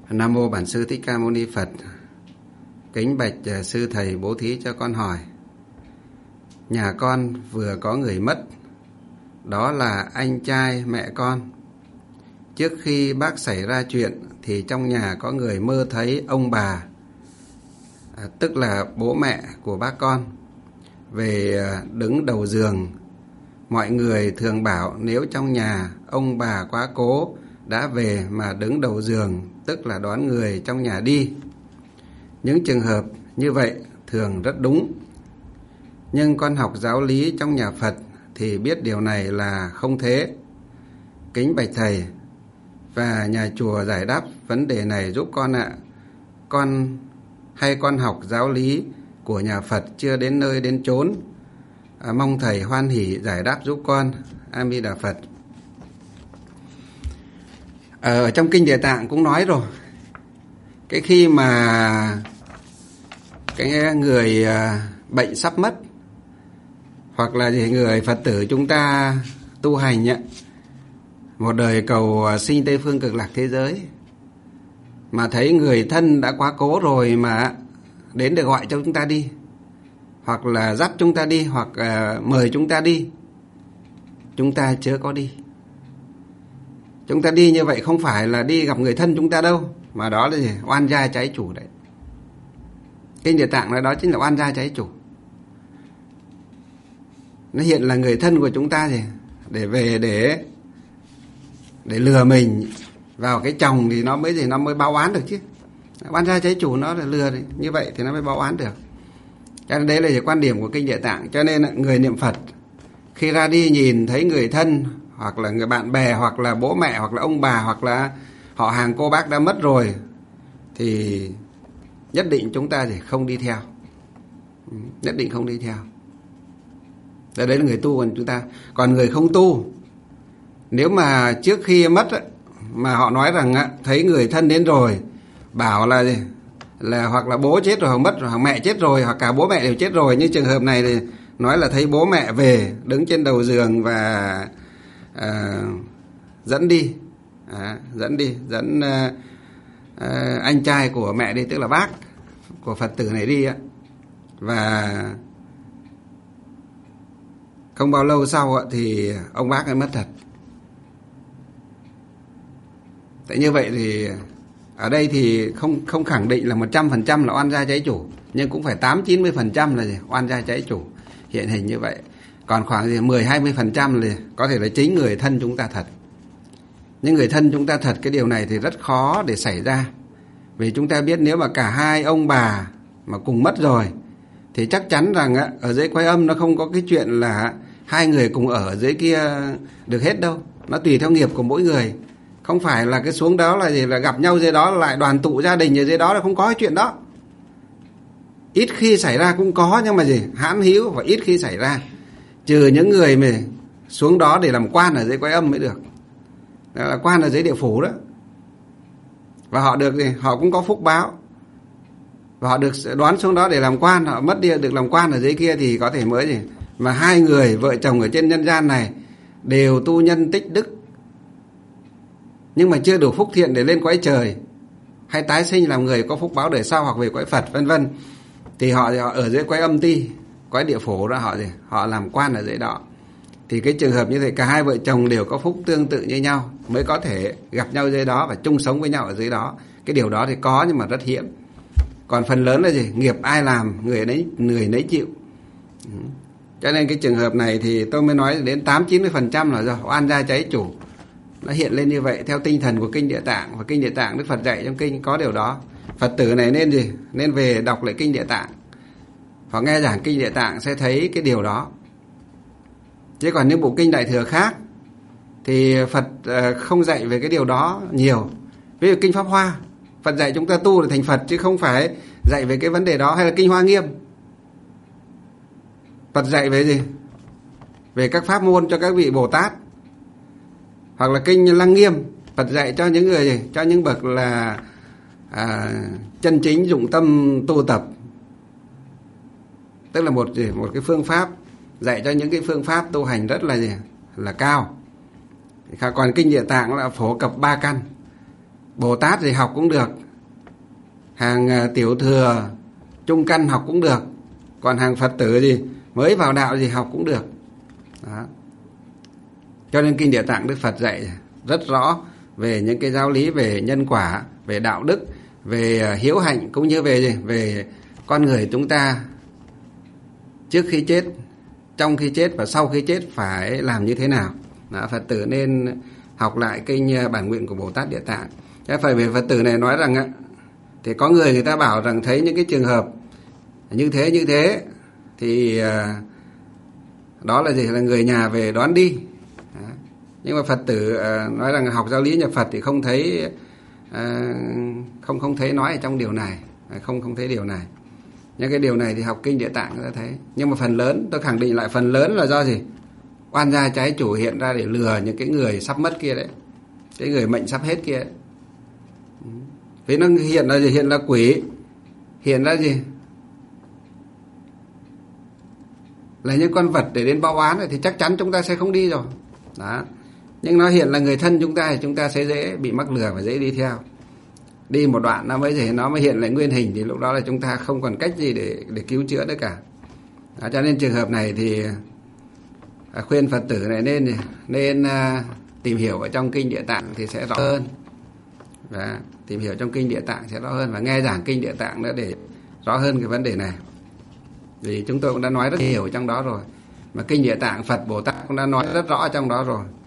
Nam mô Bản Sư Thích Ca Mâu Ni Phật. Kính bạch sư thầy bố thí cho con hỏi. Nhà con vừa có người mất, đó là anh trai mẹ con. Trước khi bác xảy ra chuyện thì trong nhà có người mơ thấy ông bà, tức là bố mẹ của bác con, về đứng đầu giường. Mọi người thường bảo nếu trong nhà ông bà quá cố đã về mà đứng đầu giường, tức là đón người trong nhà đi. Những trường hợp như vậy thường rất đúng. Nhưng con học giáo lý trong nhà Phật thì biết điều này là không thế. Kính bạch thầy và nhà chùa giải đáp vấn đề này giúp con ạ. Con học giáo lý của nhà Phật chưa đến nơi đến chốn. Mong thầy hoan hỷ giải đáp giúp con. A Di Đà Phật. Ở trong kinh Địa Tạng cũng nói rồi, cái khi mà cái người bệnh sắp mất, hoặc là người Phật tử chúng ta tu hành một đời cầu sinh Tây Phương Cực Lạc thế giới, mà thấy người thân đã quá cố rồi mà đến để gọi cho chúng ta đi, hoặc là dắt chúng ta đi, hoặc mời chúng ta đi, chúng ta chớ có đi. Chúng ta đi như vậy không phải là đi gặp người thân chúng ta đâu, mà đó là gì? Oan gia trái chủ đấy. Kinh Địa Tạng nói đó chính là oan gia trái chủ. Nó hiện là người thân của chúng ta gì? Để về để lừa mình vào cái chồng thì nó mới báo oán được chứ. Oan gia trái chủ nó là lừa đấy. Như vậy thì nó mới báo oán được. Cho nên đấy là quan điểm của Kinh Địa Tạng. Cho nên người niệm Phật khi ra đi nhìn thấy người thân, hoặc là người bạn bè, hoặc là bố mẹ, hoặc là ông bà, hoặc là họ hàng cô bác đã mất rồi, thì nhất định chúng ta thì không đi theo. Nhất định không đi theo. Đấy là người tu của chúng ta. Còn người không tu, nếu mà trước khi mất mà họ nói rằng thấy người thân đến rồi, bảo là gì? Là hoặc là bố chết rồi, hoặc mất rồi, hoặc mẹ chết rồi, hoặc cả bố mẹ đều chết rồi. Như trường hợp này thì nói là thấy bố mẹ về đứng trên đầu giường và dẫn anh trai của mẹ đi, tức là bác của Phật tử này đi và không bao lâu sau thì ông bác ấy mất thật. Tại như vậy thì ở đây thì không khẳng định là 100% là oan gia trái chủ, nhưng cũng phải 8-90% là gì? Oan gia trái chủ hiện hình như vậy. Còn khoảng 10-20% là có thể là chính người thân chúng ta thật. Nhưng người thân chúng ta thật, cái điều này thì rất khó để xảy ra. Vì chúng ta biết nếu mà cả hai ông bà mà cùng mất rồi thì chắc chắn rằng ở dưới Quái Âm nó không có cái chuyện là hai người cùng ở dưới kia được hết đâu. Nó tùy theo nghiệp của mỗi người. Không phải là cái xuống đó là gì, là gặp nhau dưới đó lại đoàn tụ gia đình ở dưới đó, là không có cái chuyện đó. Ít khi xảy ra cũng có, nhưng mà gì, hãn hữu và ít khi xảy ra. Trừ những người mà xuống đó để làm quan ở dưới Quái Âm mới được. Đó là quan ở dưới địa phủ đó. Và họ được gì, họ cũng có phúc báo. Và họ được đoán xuống đó để làm quan, họ mất đi được làm quan ở dưới kia thì có thể mới gì. Mà hai người vợ chồng ở trên nhân gian này đều tu nhân tích đức, nhưng mà chưa đủ phúc thiện để lên cõi trời hay tái sinh làm người có phúc báo đời sau, hoặc về cõi Phật vân vân, thì họ ở dưới Quái Âm Ti, cõi địa phủ đó, họ làm quan ở dưới đó. Thì cái trường hợp như thế, cả hai vợ chồng đều có phúc tương tự như nhau mới có thể gặp nhau dưới đó và chung sống với nhau ở dưới đó. Cái điều đó thì có, nhưng mà rất hiếm. Còn phần lớn là gì? Nghiệp ai làm người nấy chịu. Cho nên cái trường hợp này thì tôi mới nói đến 8-90% là do oan gia trái chủ. Nó hiện lên như vậy theo tinh thần của Kinh Địa Tạng. Và Kinh Địa Tạng Đức Phật dạy trong kinh có điều đó. Phật tử này nên gì? Nên về đọc lại Kinh Địa Tạng, hoặc nghe giảng Kinh Địa Tạng sẽ thấy cái điều đó. Chứ còn những bộ kinh Đại Thừa khác thì Phật không dạy về cái điều đó nhiều. Ví dụ Kinh Pháp Hoa, Phật dạy chúng ta tu để thành Phật, chứ không phải dạy về cái vấn đề đó. Hay là Kinh Hoa Nghiêm, Phật dạy về gì? Về các pháp môn cho các vị Bồ Tát. Hoặc là Kinh Lăng Nghiêm, Phật dạy cho những người gì? Cho những bậc là chân chính dụng tâm tu tập. Tức là một cái phương pháp, dạy cho những cái phương pháp tu hành rất là cao. Còn Kinh Địa Tạng là phổ cập 3 căn. Bồ Tát thì học cũng được, hàng tiểu thừa trung căn học cũng được, còn hàng Phật tử gì mới vào đạo gì học cũng được. Đó. Cho nên kinh Địa Tạng Đức Phật dạy rất rõ về những cái giáo lý về nhân quả, về đạo đức, về hiếu hạnh, cũng như về con người chúng ta trước khi chết, trong khi chết và sau khi chết phải làm như thế nào. Đó, Phật tử nên học lại kinh Bản Nguyện của Bồ Tát Địa Tạng. Phải về Phật tử này nói rằng thì có người ta bảo rằng thấy những cái trường hợp như thế thì đó là gì, là người nhà về đón đi. Đó. Nhưng mà Phật tử nói rằng học giáo lý nhà Phật thì không thấy không thấy nói ở trong điều này, không thấy điều này. Nhưng cái điều này thì học kinh Địa Tạng ta thấy. Nhưng mà phần lớn, tôi khẳng định lại, phần lớn là do gì? Oan gia trái chủ hiện ra để lừa những cái người sắp mất kia đấy, cái người mệnh sắp hết kia đấy. Vì nó hiện là gì? Hiện là quỷ, hiện ra gì? Là những con vật để đến báo oán thì chắc chắn chúng ta sẽ không đi rồi. Đó. Nhưng nó hiện là người thân chúng ta thì chúng ta sẽ dễ bị mắc lừa và dễ đi theo. Đi một đoạn nó mới hiện lại nguyên hình, thì lúc đó là chúng ta không còn cách gì để cứu chữa nữa cả. Đó, cho nên trường hợp này thì khuyên Phật tử này nên tìm hiểu ở trong kinh Địa Tạng thì sẽ rõ hơn. Và tìm hiểu trong kinh Địa Tạng sẽ rõ hơn, và nghe giảng kinh Địa Tạng nữa để rõ hơn cái vấn đề này. Vì chúng tôi cũng đã nói rất nhiều trong đó rồi, mà kinh Địa Tạng Phật Bồ Tát cũng đã nói rất rõ trong đó rồi.